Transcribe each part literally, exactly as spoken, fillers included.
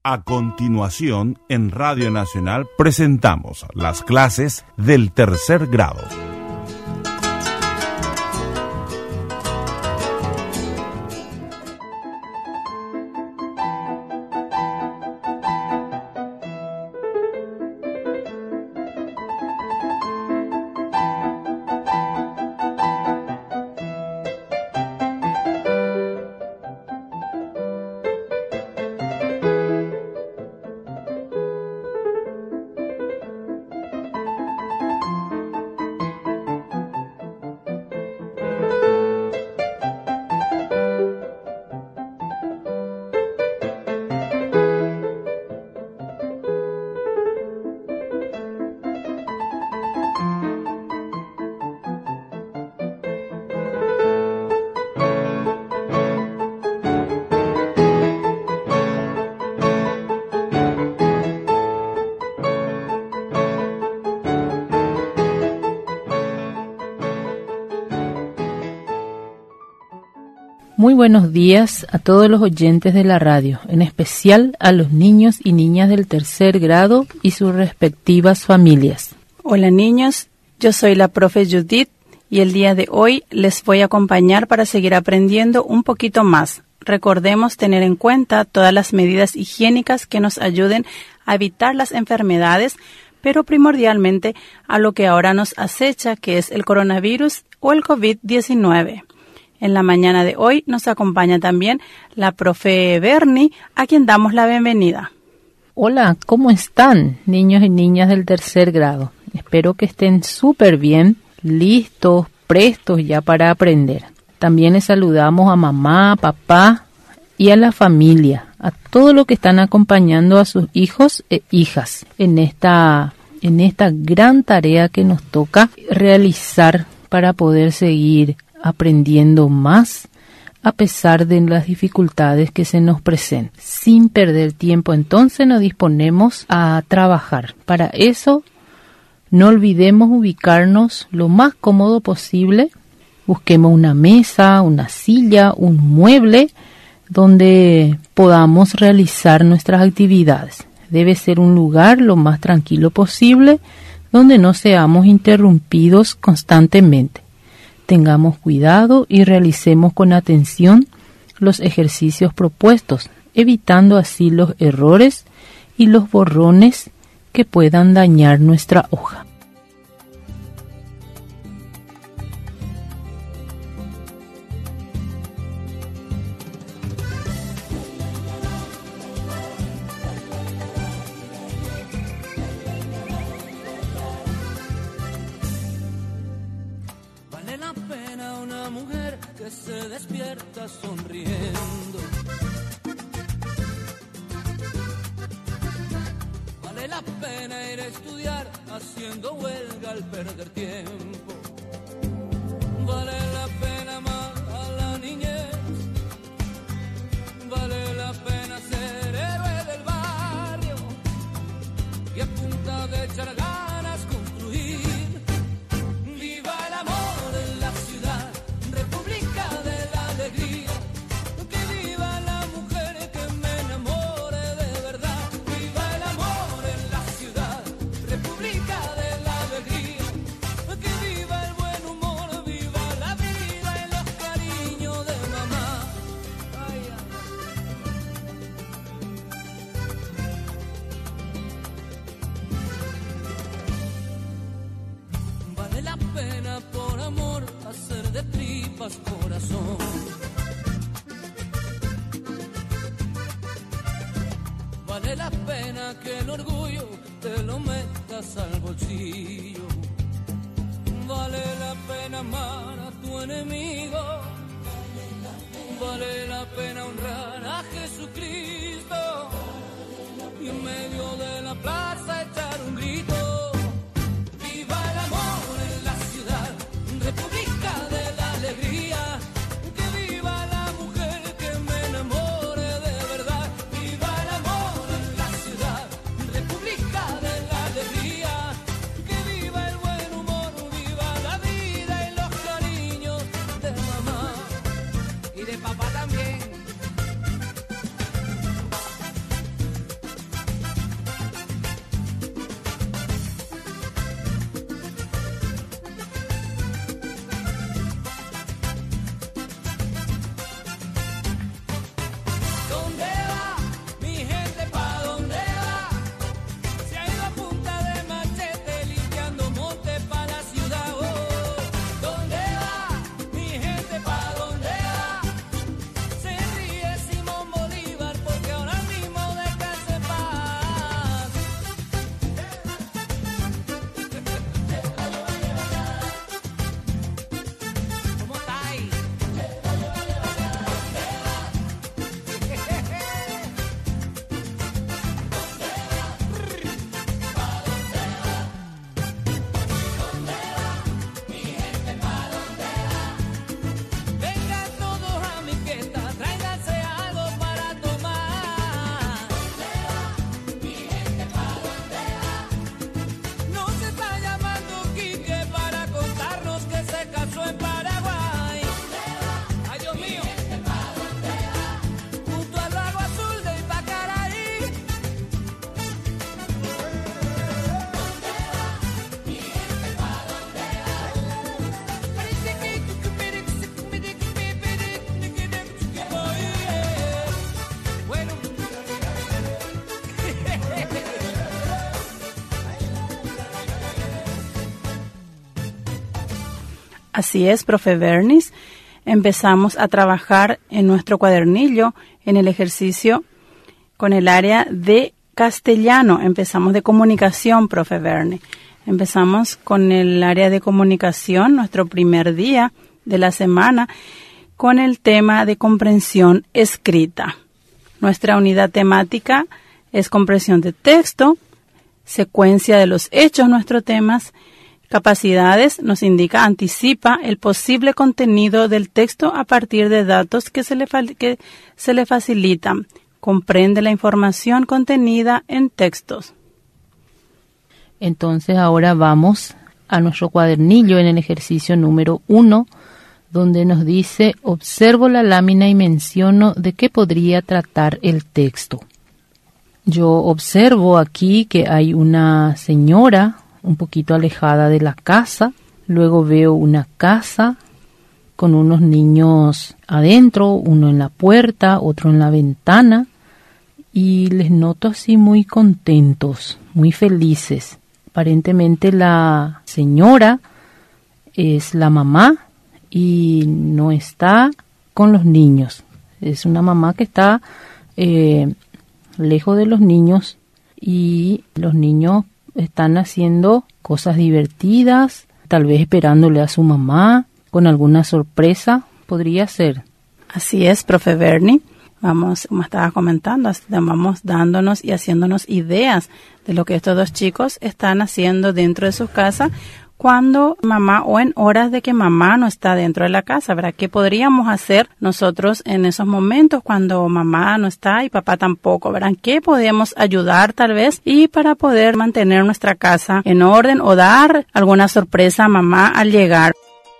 A continuación, en Radio Nacional presentamos las clases del tercer grado. Muy buenos días a todos los oyentes de la radio, en especial a los niños y niñas del tercer grado y sus respectivas familias. Hola niños, yo soy la profe Judith y el día de hoy les voy a acompañar para seguir aprendiendo un poquito más. Recordemos tener en cuenta todas las medidas higiénicas que nos ayuden a evitar las enfermedades, pero primordialmente a lo que ahora nos acecha, que es el coronavirus o el covid diecinueve. En la mañana de hoy nos acompaña también la profe Bernie, a quien damos la bienvenida. Hola, ¿cómo están, niños y niñas del tercer grado? Espero que estén súper bien, listos, prestos ya para aprender. También les saludamos a mamá, papá y a la familia, a todos los que están acompañando a sus hijos e hijas en esta, en esta gran tarea que nos toca realizar para poder seguir aprendiendo más a pesar de las dificultades que se nos presentan. Sin perder tiempo, entonces nos disponemos a trabajar. Para eso, no olvidemos ubicarnos lo más cómodo posible. Busquemos una mesa, una silla, un mueble donde podamos realizar nuestras actividades. Debe ser un lugar lo más tranquilo posible, donde no seamos interrumpidos constantemente. Tengamos cuidado y realicemos con atención los ejercicios propuestos, evitando así los errores y los borrones que puedan dañar nuestra hoja. Se despierta sonriendo. Vale la pena ir a estudiar haciendo huelga al perder tiempo. Vale la pena amar a la niñez. Vale la pena ser héroe del barrio y a punta de echar ganas construir. Viva el amor en la ciudad, República de la Alegría, que viva la mujer que me enamore de verdad. Viva el amor en la ciudad, República de la Alegría, que viva el buen humor, viva la vida y los cariños de mamá. Ay, ay. Vale la pena por amor hacer de tripas corazón. Vale la pena que el orgullo te lo metas al bolsillo. Vale la pena amar a tu enemigo. Vale la pena honrar a Jesucristo y en medio de la plaza echar un grito. Viva el amor en la ciudad, República de la Alegría, que viva la mujer que me enamore de verdad. Viva el amor en la ciudad, República de la Alegría, que viva el buen humor, viva la vida y los cariños de mamá y de papá también. Así es, profe Bernis. Empezamos a trabajar en nuestro cuadernillo en el ejercicio con el área de castellano. Empezamos de comunicación, profe Bernis. Empezamos con el área de comunicación, nuestro primer día de la semana, con el tema de comprensión escrita. Nuestra unidad temática es comprensión de texto, secuencia de los hechos, nuestros temas. Capacidades nos indica, anticipa el posible contenido del texto a partir de datos que se le, que se le facilitan. Comprende la información contenida en textos. Entonces ahora vamos a nuestro cuadernillo en el ejercicio número uno, donde nos dice, observo la lámina y menciono de qué podría tratar el texto. Yo observo aquí que hay una señora un poquito alejada de la casa, luego veo una casa con unos niños adentro, uno en la puerta, otro en la ventana, y les noto así muy contentos, muy felices. Aparentemente la señora es la mamá y no está con los niños. Es una mamá que está eh, lejos de los niños y los niños están haciendo cosas divertidas, tal vez esperándole a su mamá con alguna sorpresa, podría ser. Así es, profe Bernie. Vamos, como estaba comentando, vamos dándonos y haciéndonos ideas de lo que estos dos chicos están haciendo dentro de su casa cuando mamá o en horas de que mamá no está dentro de la casa, ¿verdad? ¿Qué podríamos hacer nosotros en esos momentos cuando mamá no está y papá tampoco, ¿verdad? ¿Qué podemos ayudar tal vez y para poder mantener nuestra casa en orden o dar alguna sorpresa a mamá al llegar?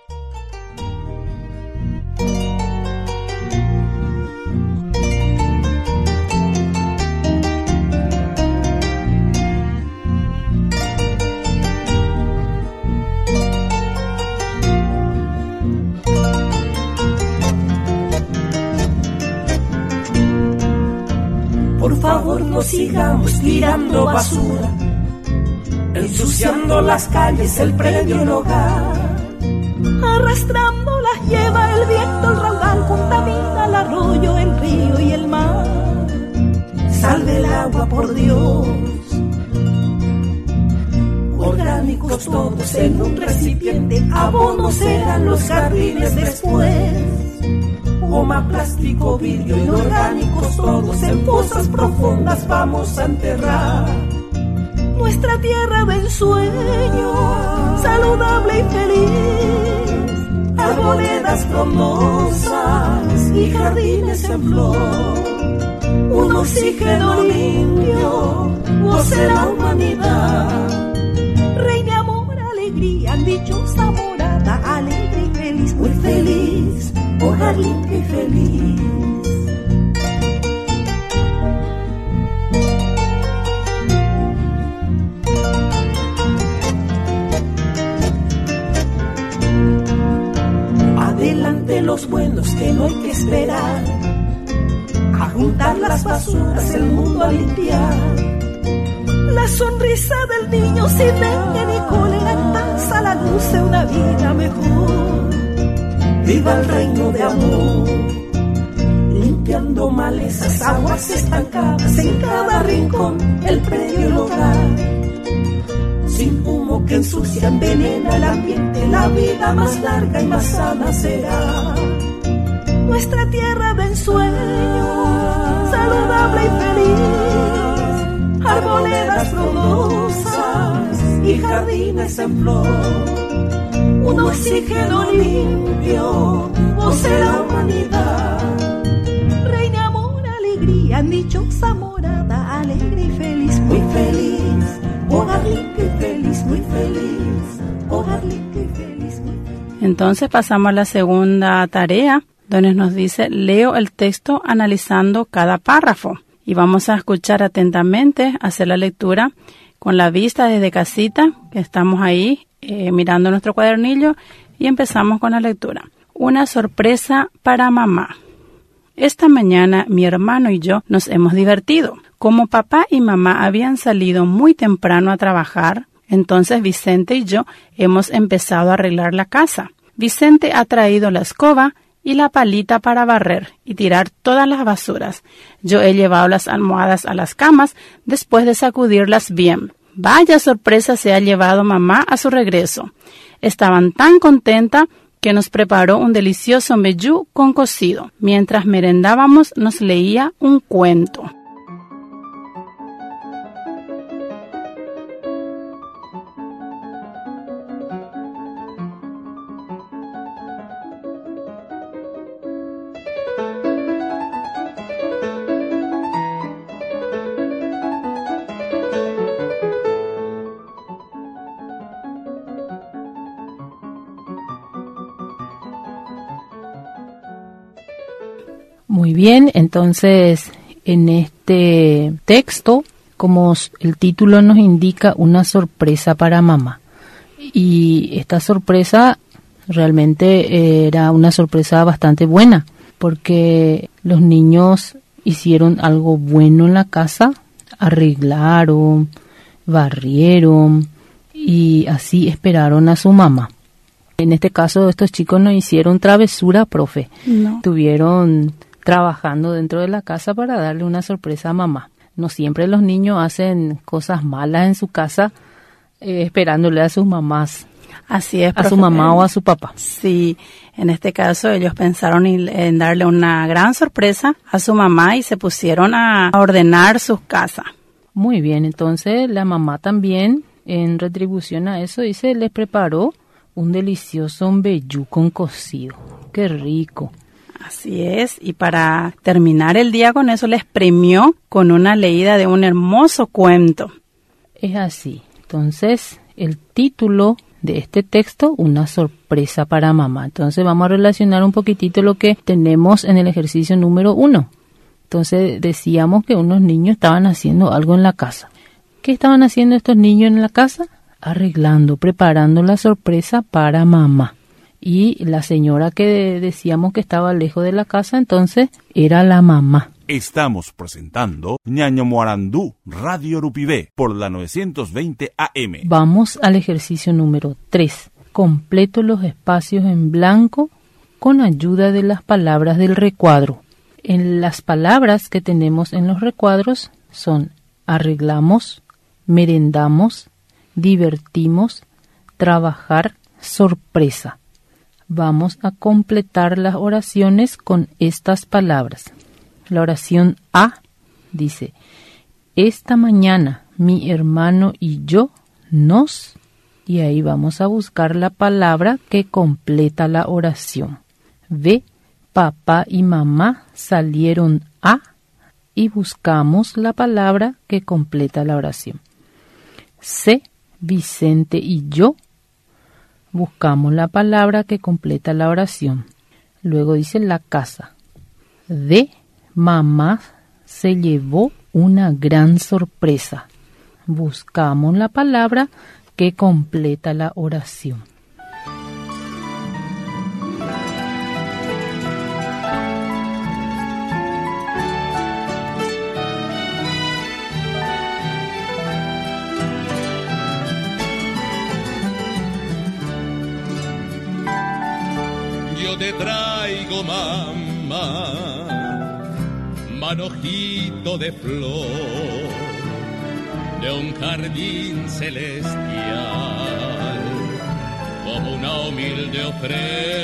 Por favor, no sigamos tirando basura, ensuciando las calles, el predio, el hogar. Arrastrando las lleva el viento, el raudal contamina el arroyo, el río y el mar. Salve el agua, por Dios. Orgánicos todos en un recipiente, abonos serán los jardines después. Goma, plástico, vidrio, inorgánicos todos en fosas profundas vamos a enterrar. Nuestra tierra de ensueño, saludable y feliz, arboledas frondosas y jardines en flor. Un oxígeno limpio, goce la humanidad. Reina, amor, alegría, dichosa morada, alegre y feliz, muy feliz. Hogar limpio y feliz. Adelante los buenos que no hay que esperar, a juntar las basuras, el mundo a limpiar. La sonrisa del niño sin dengue ni cólera, en paz a la luz de una vida mejor. Viva el reino de amor, limpiando malezas, aguas estancadas en cada rincón, el predio, el hogar. Sin humo que ensucia, envenena el ambiente, la vida más larga y más sana será. Nuestra tierra de ensueño, saludable y feliz, arboledas frondosas y jardines en flor. Un oxígeno limpio, goce la humanidad. Reina, amor, alegría, dichosa morada, alegre y feliz, muy feliz. Hogar limpio y feliz, muy feliz. Hogar limpio y feliz, muy feliz. Entonces pasamos a la segunda tarea, donde nos dice, leo el texto analizando cada párrafo. Y vamos a escuchar atentamente, hacer la lectura con la vista desde casita, que estamos ahí Eh, mirando nuestro cuadernillo, y empezamos con la lectura. Una sorpresa para mamá. Esta mañana mi hermano y yo nos hemos divertido. Como papá y mamá habían salido muy temprano a trabajar, entonces Vicente y yo hemos empezado a arreglar la casa. Vicente ha traído la escoba y la palita para barrer y tirar todas las basuras. Yo he llevado las almohadas a las camas después de sacudirlas bien. Vaya sorpresa se ha llevado mamá a su regreso. Estaban tan contenta que nos preparó un delicioso mbejú con cocido. Mientras merendábamos nos leía un cuento. Muy bien, entonces en este texto, como el título nos indica, una sorpresa para mamá. Y esta sorpresa realmente era una sorpresa bastante buena, porque los niños hicieron algo bueno en la casa, arreglaron, barrieron y así esperaron a su mamá. En este caso, estos chicos no hicieron travesura, profe. No. Estuvieron trabajando dentro de la casa para darle una sorpresa a mamá. No siempre los niños hacen cosas malas en su casa eh, esperándole a sus mamás. Así es, a profe. su mamá o a su papá. Sí, en este caso ellos pensaron en darle una gran sorpresa a su mamá y se pusieron a ordenar sus casas. Muy bien, entonces la mamá también, en retribución a eso, dice, les preparó un delicioso mbejú con cocido. ¡Qué rico! Así es, y para terminar el día con eso les premió con una leída de un hermoso cuento. Es así. Entonces, el título de este texto, una sorpresa para mamá. Entonces, vamos a relacionar un poquitito lo que tenemos en el ejercicio número uno. Entonces, decíamos que unos niños estaban haciendo algo en la casa. ¿Qué estaban haciendo estos niños en la casa? Arreglando, preparando la sorpresa para mamá. Y la señora que decíamos que estaba lejos de la casa, entonces, era la mamá. Estamos presentando Ñaño Moarandú, Radio Rupibé, por la novecientos veinte A M. Vamos al ejercicio número tres. Completo los espacios en blanco con ayuda de las palabras del recuadro. En las palabras que tenemos en los recuadros son arreglamos, merendamos, divertimos, trabajar, sorpresa. Vamos a completar las oraciones con estas palabras. La oración A dice, esta mañana mi hermano y yo nos, y ahí vamos a buscar la palabra que completa la oración. B, papá y mamá salieron a, y buscamos la palabra que completa la oración. C, Vicente y yo, buscamos la palabra que completa la oración. Luego dice la casa. D, mamá se llevó una gran sorpresa. Buscamos la palabra que completa la oración. Yo te traigo, mamá, manojito de flor de un jardín celestial, como una humilde ofrenda.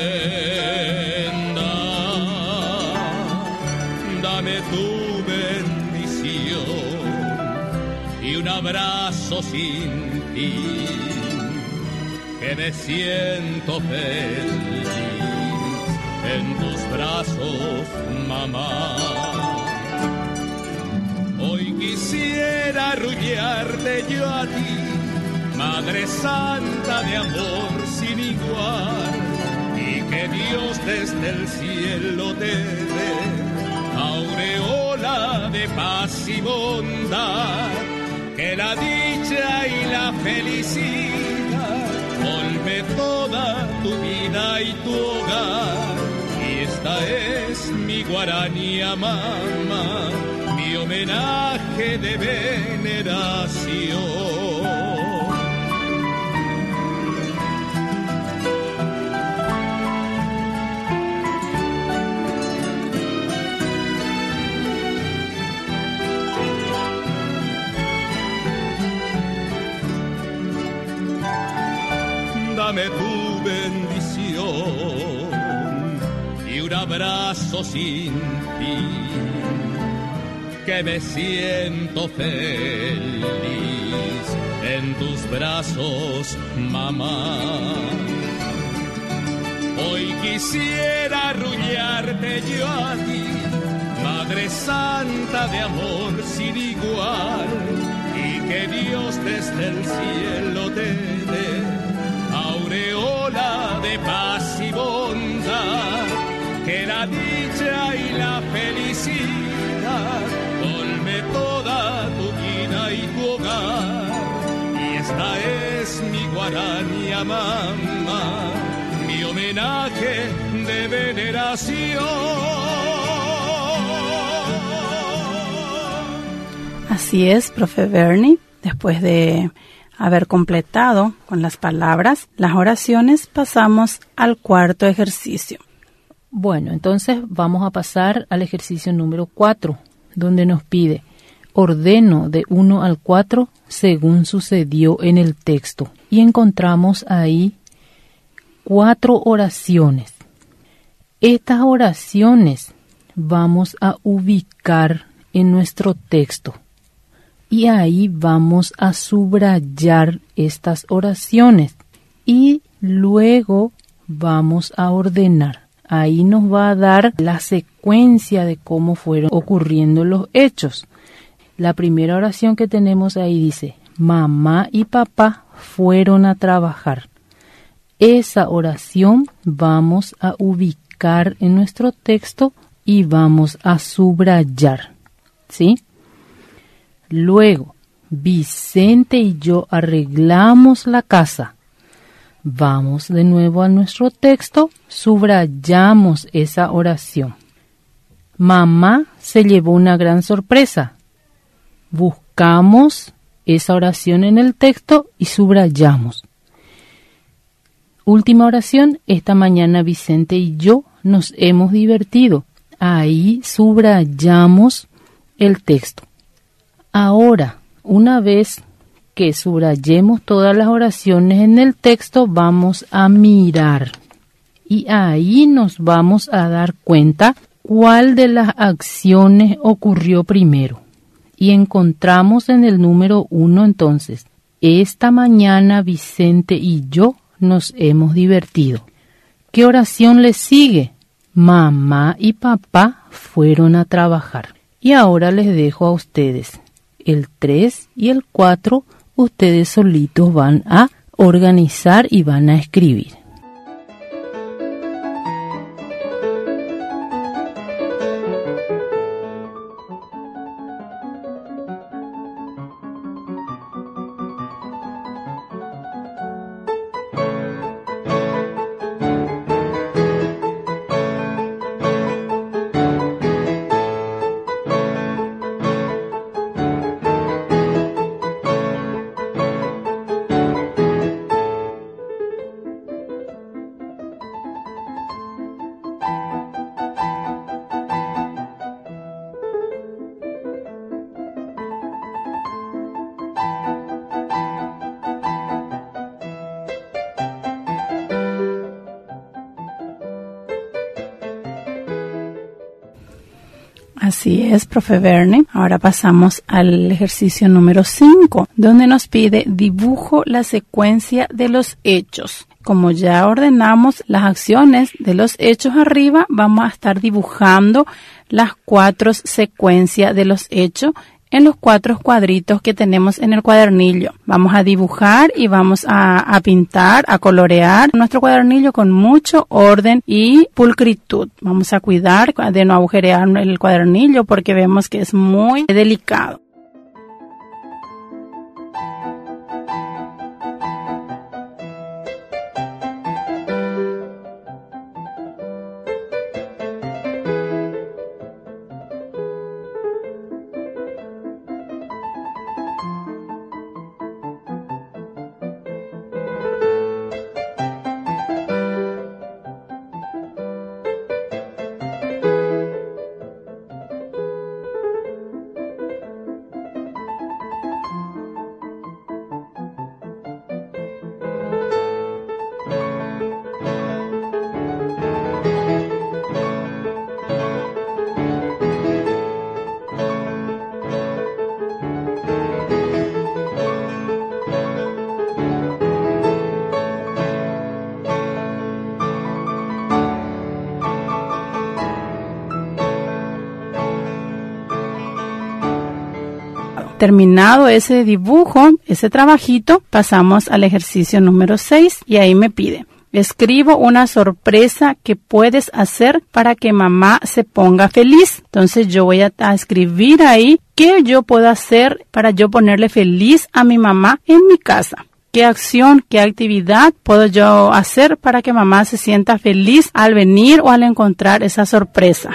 Dame tu bendición y un abrazo sin fin, que me siento feliz en tus brazos, mamá. Hoy quisiera arrullarte yo a ti, Madre Santa de amor sin igual, y que Dios desde el cielo te dé aureola de paz y bondad, que la dicha y la felicidad colme toda tu vida y tu hogar. Y esta es mi guaranía, mamá, mi homenaje de veneración. dame tu bendición y un abrazo sin fin, que me siento feliz en tus brazos, mamá. Hoy quisiera arrullarte yo a ti, Madre Santa de amor sin igual, y que Dios desde el cielo te dé aureola de paz y bondad, que la dicha y la felicidad colme toda tu vida y tu hogar. Y esta es mi guarania, mamá, mi homenaje de veneración. Así es, profe Bernie. Después de haber completado con las palabras las oraciones, pasamos al cuarto ejercicio. Bueno, entonces vamos a pasar al ejercicio número cuatro, donde nos pide: ordeno de uno al cuatro según sucedió en el texto. Y encontramos ahí cuatro oraciones. Estas oraciones vamos a ubicar en nuestro texto. Y ahí vamos a subrayar estas oraciones. Y luego vamos a ordenar. Ahí nos va a dar la secuencia de cómo fueron ocurriendo los hechos. La primera oración que tenemos ahí dice: mamá y papá fueron a trabajar. Esa oración vamos a ubicar en nuestro texto y vamos a subrayar, ¿sí? Luego, Vicente y yo arreglamos la casa. Vamos de nuevo a nuestro texto, subrayamos esa oración. Mamá se llevó una gran sorpresa. Buscamos esa oración en el texto y subrayamos. Última oración: esta mañana Vicente y yo nos hemos divertido. Ahí subrayamos el texto. Ahora, una vez que subrayemos todas las oraciones en el texto, vamos a mirar. Y ahí nos vamos a dar cuenta cuál de las acciones ocurrió primero. Y encontramos en el número uno entonces: esta mañana Vicente y yo nos hemos divertido. ¿Qué oración le sigue? Mamá y papá fueron a trabajar. Y ahora les dejo a ustedes el tres y el cuatro. Ustedes solitos van a organizar y van a escribir. Así es, profe Bernie. Ahora pasamos al ejercicio número cinco, donde nos pide dibujo la secuencia de los hechos. Como ya ordenamos las acciones de los hechos arriba, vamos a estar dibujando las cuatro secuencias de los hechos en los cuatro cuadritos que tenemos en el cuadernillo. Vamos a dibujar y vamos a, a pintar, a colorear nuestro cuadernillo con mucho orden y pulcritud. Vamos a cuidar de no agujerear el cuadernillo porque vemos que es muy delicado. Terminado ese dibujo, ese trabajito, pasamos al ejercicio número seis y ahí me pide: escribo una sorpresa que puedes hacer para que mamá se ponga feliz. Entonces yo voy a, a escribir ahí qué yo puedo hacer para yo ponerle feliz a mi mamá en mi casa. ¿Qué acción, qué actividad puedo yo hacer para que mamá se sienta feliz al venir o al encontrar esa sorpresa?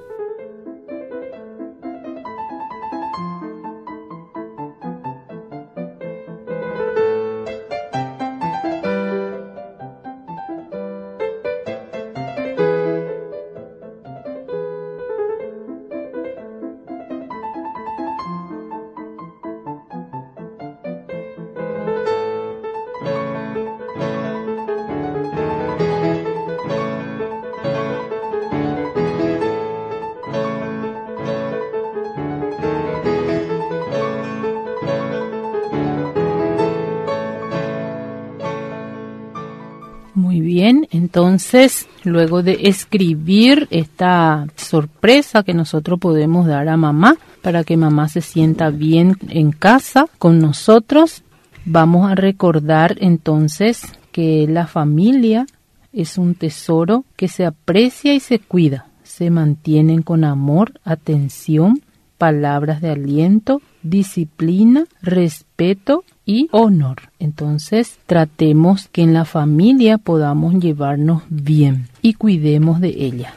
Muy bien, entonces luego de escribir esta sorpresa que nosotros podemos dar a mamá para que mamá se sienta bien en casa con nosotros, vamos a recordar entonces que la familia es un tesoro que se aprecia y se cuida. Se mantienen con amor, atención, palabras de aliento, disciplina, respeto y honor. Entonces, tratemos que en la familia podamos llevarnos bien y cuidemos de ella.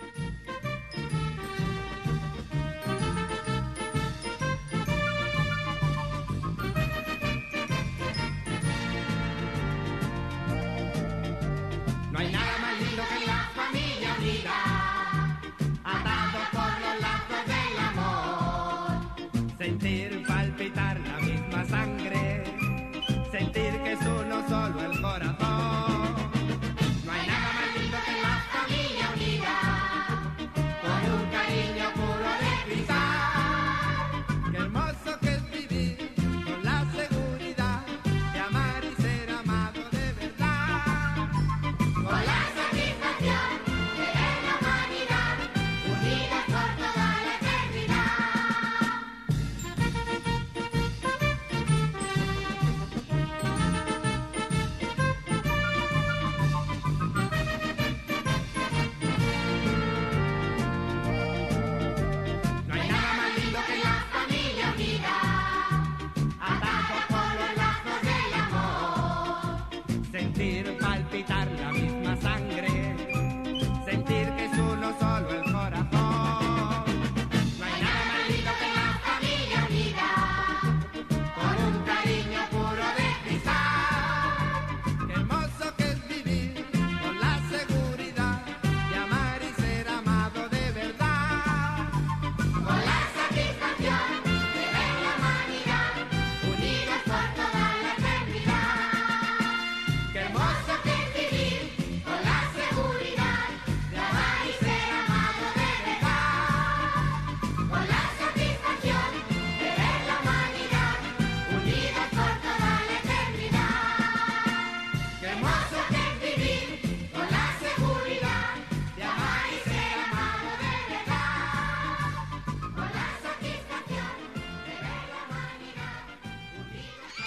No hay nada más lindo que la familia unida, atados por los lazos del amor. Sentir palpitar la misma sangre, sentir que es uno solo el corazón. No hay nada más lindo que la familia unida, con un cariño puro de cristal. Qué hermoso que es vivir con la seguridad de amar y ser amado de verdad. Con la satisfacción de ver la humanidad unida por toda la eternidad. No hay nada más lindo que la familia unida, atados por los lazos del amor. Sentir palpitar la misma sangre, sentir que es uno solo el corazón. No hay nada más lindo que la familia unida, con un cariño puro de cristal. Qué hermoso que es vivir con la seguridad de amar y ser amado de verdad. Con la satisfacción de ver la humanidad unidos por toda la eternidad. Qué hermoso que es vivir con la seguridad de amar y ser amado de verdad. Con la satisfacción de ver la humanidad unidos por toda la eternidad. Qué hermoso que es vivir con la seguridad de amar y ser amado de verdad. Con la satisfacción de ver la humanidad unidos.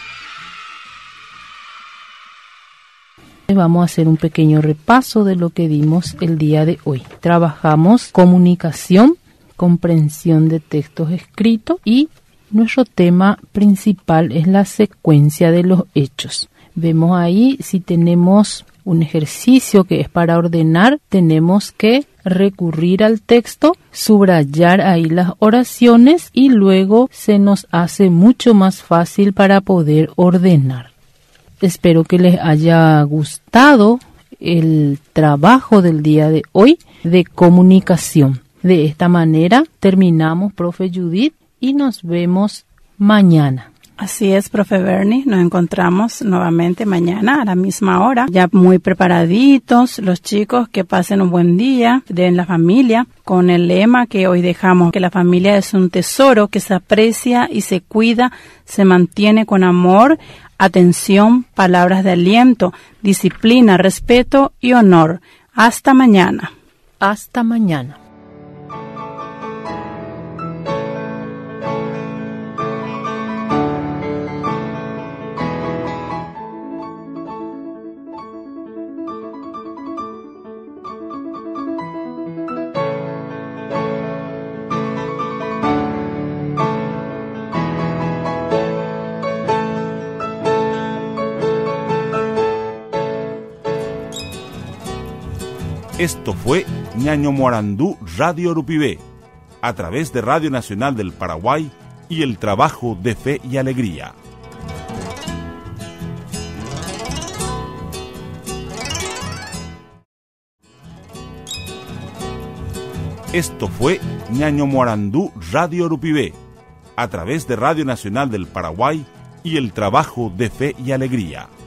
Vamos a hacer un pequeño repaso de lo que dimos el día de hoy. Trabajamos comunicación, comprensión de textos escritos y nuestro tema principal es la secuencia de los hechos. Vemos ahí si tenemos un ejercicio que es para ordenar, tenemos que recurrir al texto, subrayar ahí las oraciones y luego se nos hace mucho más fácil para poder ordenar. Espero que les haya gustado el trabajo del día de hoy de comunicación. De esta manera terminamos, profe Judith, y nos vemos mañana. Así es, profe Bernie, nos encontramos nuevamente mañana a la misma hora, ya muy preparaditos, los chicos, que pasen un buen día de la familia, con el lema que hoy dejamos, que la familia es un tesoro que se aprecia y se cuida, se mantiene con amor, atención, palabras de aliento, disciplina, respeto y honor. Hasta mañana. Hasta mañana. Esto fue Ñaño Morandú Radio Urupibé, a través de Radio Nacional del Paraguay y el trabajo de fe y alegría. Esto fue Ñaño Morandú Radio Urupibé, a través de Radio Nacional del Paraguay y el trabajo de fe y alegría.